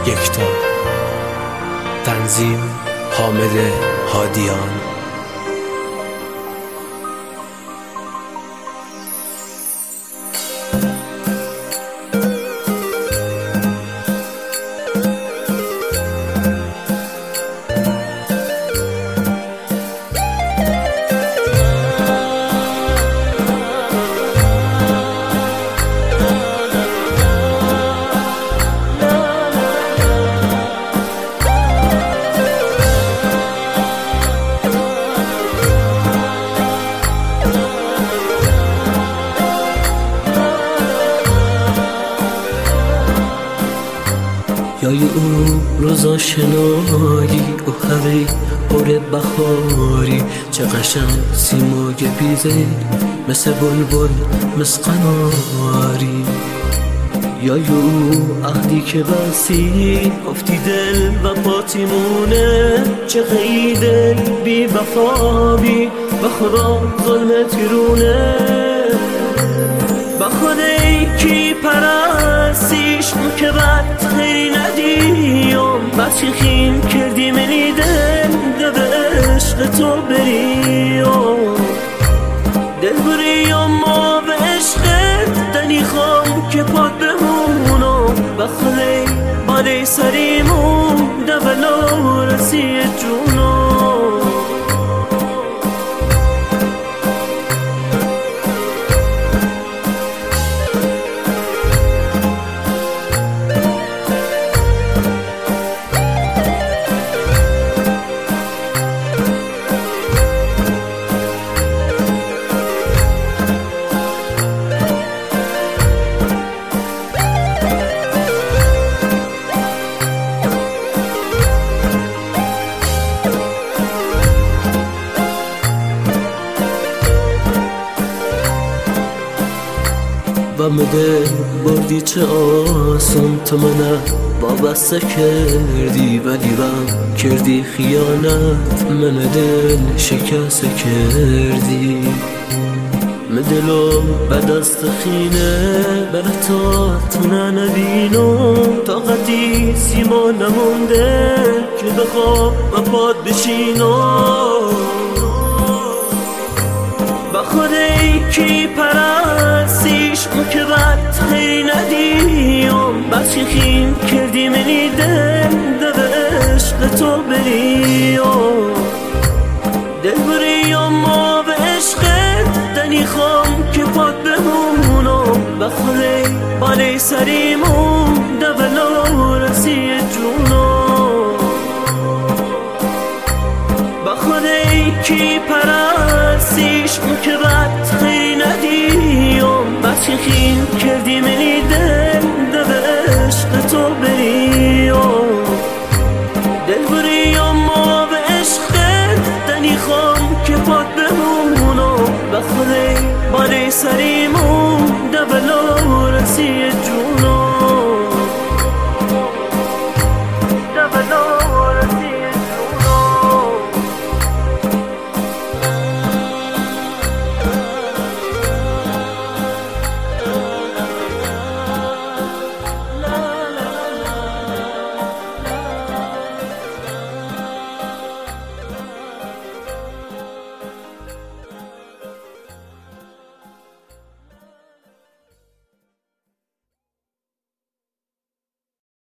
یکتا. تنظیم حامد هادیان. یای او روزا شنایی او هوی باره بخاری، چه قشنگ سیمای بیزه مثل بلبل مثل قناری. یای او عهدی که بسی گفتی دل و پاتیمونه، چه قید بی وفا بی و خدا ظلمت گرونه. با خودی کی پرستیش اون که بد خیلی ندیم، بچه خیم کردی منی دل به عشق تو بریم. دل بریم ما به عشقت دنی خوام که پاد بمونم، با خودی بالای سریمون دبلا رسی جونم. و دل بردی چه آسان، تو منه وابسته کردی ولی بم کردی خیانت، من دل شکسته کردی. من دلو بعد از تخینه برتا تو نبینم، طاقتی سیما نمونده که بخواب و پاد بشینم. با خودی کی پرستیش اون که بد خیلی ندیم، بچه خیم کردی منی دل به عشق تو بریم. دل بریم ما به عشقت دنی خوام که پاد بمونم، با خودی بالای سریمون دبلا رسی جونم. با خودی کی پرستیش اون که بد خیلی ندیم، بچه خیم کردی منی دل به عشق تو بریم. دل بریم ما به عشقت دنی خوام که پاد بمونم، با خودی بالای سریمون دبلا رسی جونم.